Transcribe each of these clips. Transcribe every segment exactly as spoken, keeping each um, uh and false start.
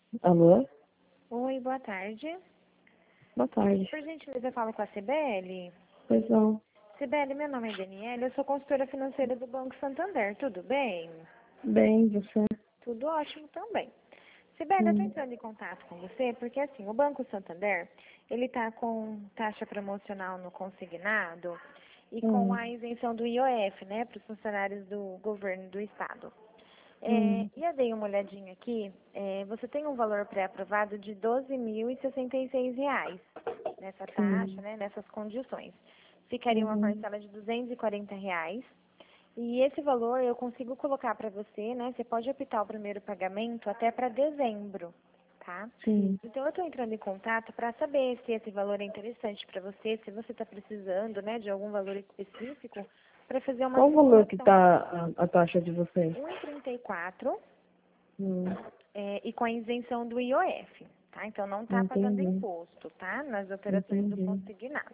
Alô? Oi, boa tarde. Boa tarde. Por gentileza, eu falo com a Cibele. Pois não. Cibele, meu nome é Daniela, eu sou consultora financeira do Banco Santander, tudo bem? Bem, você? Tudo ótimo também. Cibele, eu estou Hum. entrando em contato com você porque, assim, o Banco Santander, ele está com taxa promocional no consignado e com Hum. a isenção do I O F, né, para os funcionários do governo do estado. É, Hum. e eu dei uma olhadinha aqui, é, você tem um valor pré-aprovado de doze mil e sessenta e seis reais nessa taxa, Sim. né, nessas condições. Ficaria uma Uhum. parcela de duzentos e quarenta reais. E esse valor eu consigo colocar para você, né? Você pode optar o primeiro pagamento até para dezembro, tá? Sim. Então eu estou entrando em contato para saber se esse valor é interessante para você, se você está precisando, né, de algum valor específico para fazer uma Qual o valor que simulação. tá a, a taxa de vocês? um e trinta e quatro Hum. é, e com a isenção do I O F, tá? Então não está pagando Entendi. imposto, tá? Nas operações do Entendi. consignado.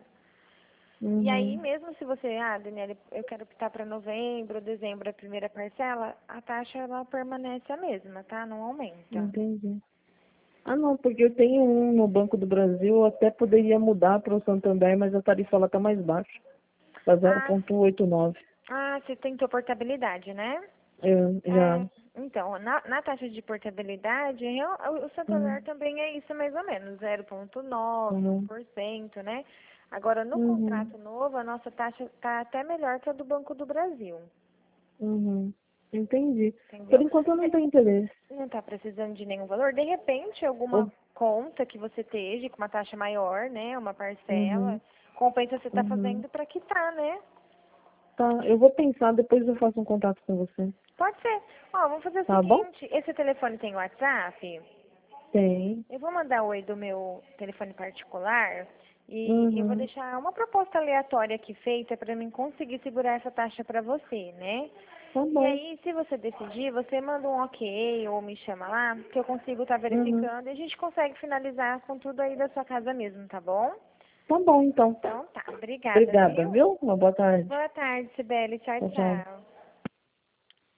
E aí, Uhum. mesmo se você, ah, Daniela, eu quero optar para novembro, dezembro, a primeira parcela, a taxa ela permanece a mesma, tá? Não aumenta. Entendi. Ah, não, porque eu tenho um no Banco do Brasil, eu até poderia mudar para o Santander, mas a tarifa lá tá mais baixa. Tá zero Ah, vírgula oitenta e nove. ah, você tentou portabilidade, né? Eu já. É, então, na, na taxa de portabilidade, real- o Santander Uhum. também é isso mais ou menos, zero vírgula nove, Uhum. um por cento, né? Agora, no Uhum. contrato novo, a nossa taxa está até melhor que a do Banco do Brasil, Uhum. Entendi. Por entendeu? enquanto eu não tenho interesse. Não está precisando de nenhum valor. De repente, alguma Ou- conta que você esteja com uma taxa maior, né? Uma parcela, Uhum. compensa você estar Uhum. fazendo para quitar, né? Tá, eu vou pensar, depois eu faço um contato com você. Pode ser. Ó, vamos fazer o Tá bom? seguinte, esse telefone tem WhatsApp? Tem. Eu vou mandar oi do meu telefone particular e eu vou Uhum. deixar uma proposta aleatória aqui feita para mim conseguir segurar essa taxa para você, né? Tá E bom. aí, se você decidir, você manda um ok ou me chama lá, que eu consigo estar Uhum. verificando e a gente consegue finalizar com tudo aí da sua casa mesmo, tá bom? Tá bom, então. Então tá, obrigada, Obrigada, viu? viu? Uma boa tarde. Boa tarde, Sibeli. Tchau, Tchau, tchau. tchau.